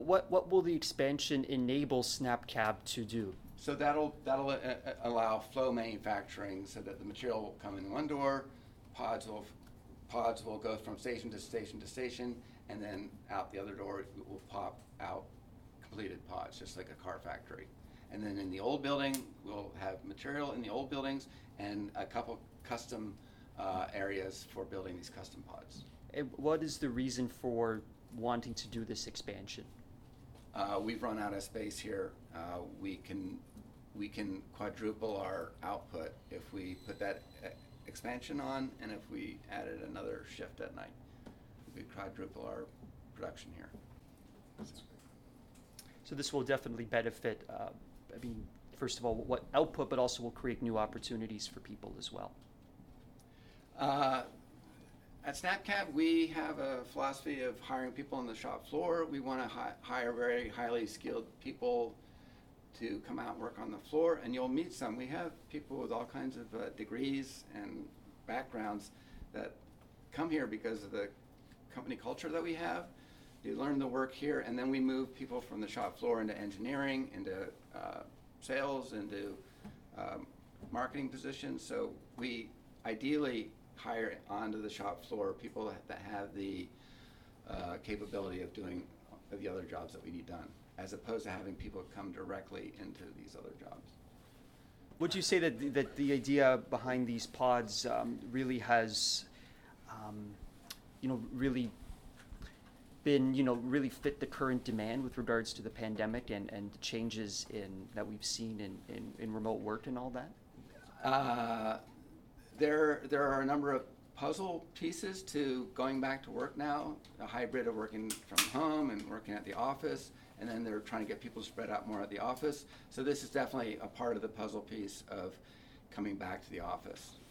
What will the expansion enable SnapCab to do? So that'll allow flow manufacturing, so that the material will come in one door, pods will pods will go from station to station to station, and then out the other door it will pop out completed pods, just like a car factory. And then in the old building, we'll have material in the old buildings and a couple custom areas for building these custom pods. And what is the reason for wanting to do this expansion? We've run out of space here. We can quadruple our output if we put that expansion on, and if we added another shift at night. We could quadruple our production here. So this will definitely benefit, first of all, what output, but also will create new opportunities for people as well. At SnapCab, we have a philosophy of hiring people on the shop floor. We want to hire very highly skilled people to come out and work on the floor, and you'll meet some. We have people with all kinds of degrees and backgrounds that come here because of the company culture that we have. They learn the work here, and then we move people from the shop floor into engineering, into sales, into marketing positions. So we ideally hire onto the shop floor people that have the capability of doing the other jobs that we need done, as opposed to having people come directly into these other jobs. Would you say that the idea behind these pods really has, really been, really fit the current demand with regards to the pandemic and the changes that we've seen in remote work and all that? There are a number of puzzle pieces to going back to work now, a hybrid of working from home and working at the office, and then they're trying to get people spread out more at the office. So this is definitely a part of the puzzle piece of coming back to the office.